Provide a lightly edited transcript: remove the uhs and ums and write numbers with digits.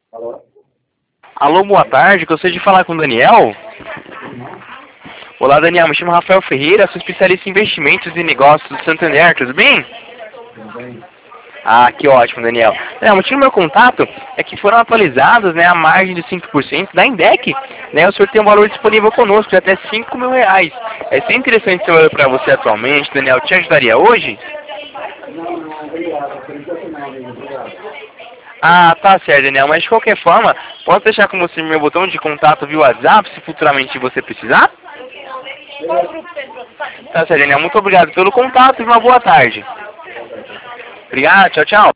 Alô? Alô, boa tarde, gostaria de falar com o Daniel. Olá, Daniel, me chamo Rafael Ferreira, sou especialista em investimentos e negócios do Santander, tudo bem? Tudo bem? Ah, que ótimo, Daniel. O motivo do meu contato é que foram atualizados, né, a margem de 5% da Indec, né, o senhor tem um valor disponível conosco de até R$ 5.000. É sempre interessante esse valor para você atualmente, Daniel, te ajudaria hoje? Não, não, obrigado. Por enquanto não, amigo. Obrigado. Ah, tá certo, Daniel, mas de qualquer forma, posso deixar com você meu botão de contato via WhatsApp, se futuramente você precisar? Beleza. Tá certo, Daniel, muito obrigado pelo contato e uma boa tarde. Boa tarde. Obrigado, tchau, tchau.